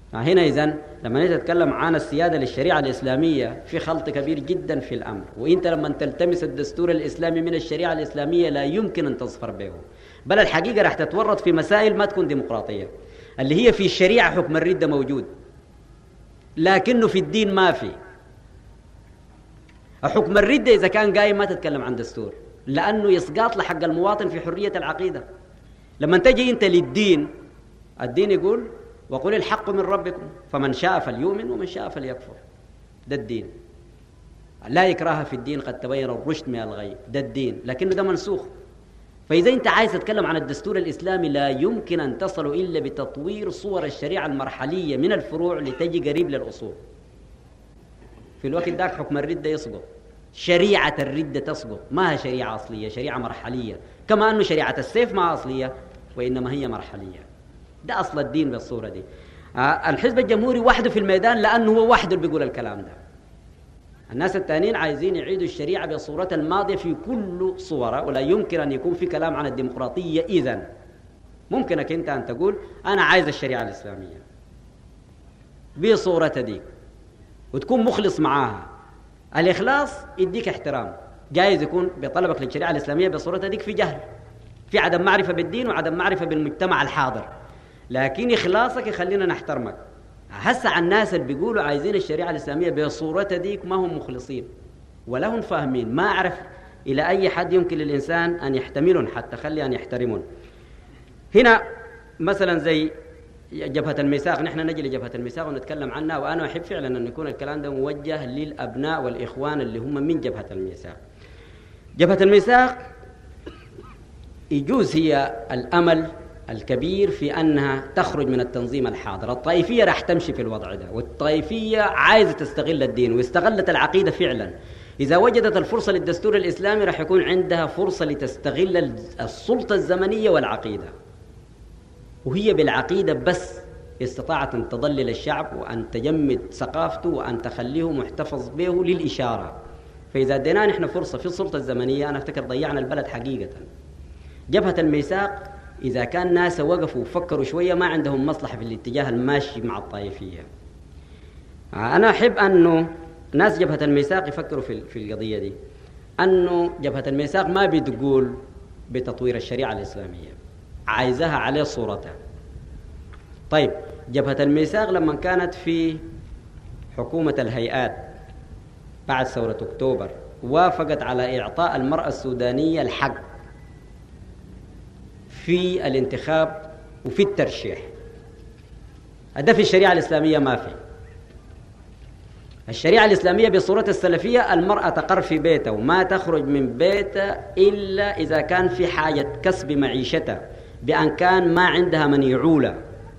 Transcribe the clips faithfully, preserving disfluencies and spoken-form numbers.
هنا إذن لما نتكلم عن السيادة للشريعة الإسلامية في خلط كبير جدا في الأمر، وإنت لما تلتمس الدستور الإسلامي من الشريعة الإسلامية لا يمكن أن تظفر به، بل الحقيقة راح تتورط في مسائل ما تكون ديمقراطية، اللي هي في الشريعة حكم الردة موجود لكنه في الدين ما في. حكم الردة إذا كان قايم ما تتكلم عن دستور، لأنه يسقط لحق المواطن في حرية العقيدة. لما تجي أنت للدين، الدين يقول وقل الحق من ربكم فمن شاء فليؤمن ومن شاء فليكفر، ده الدين. لا يكره في الدين قد تبين الرشد من الغي، ده الدين، لكنه ده منسوخ. فإذا أنت عايز تتكلم عن الدستور الإسلامي لا يمكن أن تصل إلا بتطوير صور الشريعة المرحلية من الفروع لتجي قريب للأصول. في الوقت ذاك حكم الردة يسقط، شريعة الردة تسقط، ما هي شريعة أصلية، شريعة مرحلية، كما أن شريعة السيف ما أصلية وإنما هي مرحلية. ده أصل الدين بالصورة دي. آه الحزب الجمهوري وحده في الميدان لأنه هو وحده اللي بيقول الكلام ده. الناس التانيين عايزين يعيدوا الشريعة بصورتها الماضية في كل صورة، ولا يمكن أن يكون في كلام عن الديمقراطية. إذن ممكنك أنت أن تقول أنا عايز الشريعة الإسلامية بصورتها دي وتكون مخلص معاها. الإخلاص يديك احترام، جايز يكون بطلبك للشريعة الإسلامية بصورتها ديك في جهل، في عدم معرفة بالدين وعدم معرفة بالمجتمع الحاضر، لكن إخلاصك يخلينا نحترمك. هسه عن الناس اللي بيقولوا عايزين الشريعة الإسلامية بصورتها ديك ما هم مخلصين ولا هم فاهمين، ما أعرف إلى أي حد يمكن للإنسان أن يحتملون حتى خلي أن يحترمون. هنا مثلا زي جبهة الميثاق، نحن نجي لجبهة الميثاق ونتكلم عنها، وأنا أحب فعلا أن يكون الكلام ده موجه للأبناء والإخوان اللي هم من جبهة الميثاق. جبهة الميثاق يجوز هي الأمل الكبير في أنها تخرج من التنظيم الحاضر. الطائفية راح تمشي في الوضع ده، والطائفية عايزة تستغل الدين واستغلت العقيدة فعلا. إذا وجدت الفرصة للدستور الإسلامي راح يكون عندها فرصة لتستغل السلطة الزمنية والعقيدة، وهي بالعقيدة بس استطاعت أن تضلل الشعب وأن تجمد ثقافته وأن تخليه محتفظ به للإشارة. فإذا ادينا نحن فرصة في السلطة الزمنية أنا أفتكر ضيعنا البلد حقيقة. جبهة الميثاق إذا كان ناس وقفوا وفكروا شوية ما عندهم مصلحة في الاتجاه الماشي مع الطائفية. أنا أحب أنه ناس جبهة الميثاق يفكروا في في القضية دي، أنه جبهة الميثاق ما بتقول بتطوير الشريعة الإسلامية، عايزها على صورتها. طيب جبهة الميثاق لما كانت في حكومة الهيئات بعد ثورة أكتوبر وافقت على إعطاء المرأة السودانية الحق في الانتخاب وفي الترشيح. هذا في الشريعة الإسلامية ما في. الشريعة الإسلامية بصورة السلفية المرأة تقر في بيتها وما تخرج من بيتها إلا إذا كان في حاجة كسب معيشتها بأن كان ما عندها من يعولها،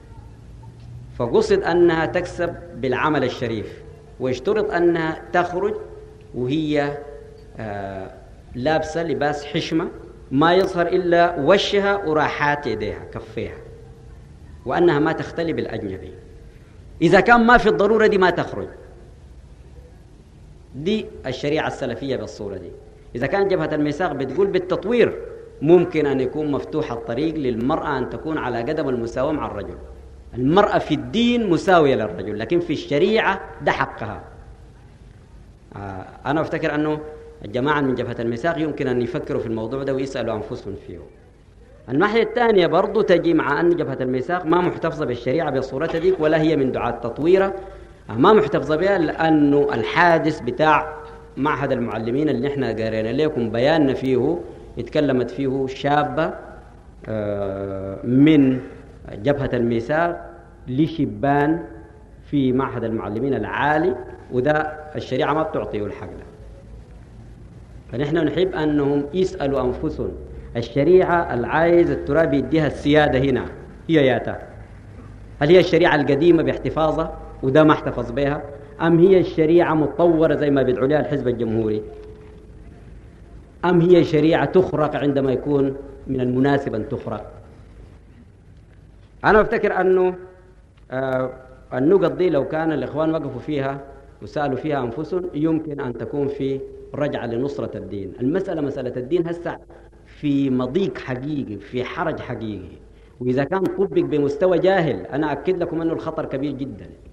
فقصد أنها تكسب بالعمل الشريف، ويشترط أنها تخرج وهي آه لابسة لباس حشمة ما يظهر إلا وشها وراحات يديها كفيها، وأنها ما تختلي بالأجنبي. إذا كان ما في الضرورة دي ما تخرج. دي الشريعة السلفية بالصورة دي. إذا كان جبهة الميثاق بتقول بالتطوير ممكن أن يكون مفتوح الطريق للمرأة أن تكون على قدم المساواة مع الرجل. المرأة في الدين مساوية للرجل، لكن في الشريعة ده حقها. آه أنا أفتكر أنه الجماعة من جبهة الميثاق يمكن أن يفكروا في الموضوع ده ويسألوا أنفسهم فيه. الناحية الثانية برضو تجي مع أن جبهة الميثاق ما محتفظة بالشريعة بصورتها ديك ولا هي من دعاة تطويرها، ما محتفظة بها لأنه الحادث بتاع معهد المعلمين اللي نحن قرينا لكم بياننا فيه اتكلمت فيه شابة من جبهة الميثاق لشبان في معهد المعلمين العالي، وده الشريعة ما بتعطيه الحق ده. فنحن نحب أنهم يسألوا أنفسهم الشريعة العايز الترابي يديها السيادة هنا هي ياتا، هل هي الشريعة القديمة باحتفاظها وده ما احتفظ بها، أم هي الشريعة متطورة زي ما بيدعو لها الحزب الجمهوري، أم هي شريعة تخرق عندما يكون من المناسب أن تخرق. أنا أفتكر أنه آه النقط دي لو كان الإخوان وقفوا فيها وسألوا فيها أنفسهم يمكن أن تكون في رجعة لنصرة الدين. المسألة مسألة الدين هسه في مضيق حقيقي، في حرج حقيقي، وإذا كان طبق بمستوى جاهل أنا أكد لكم أنه الخطر كبير جدا.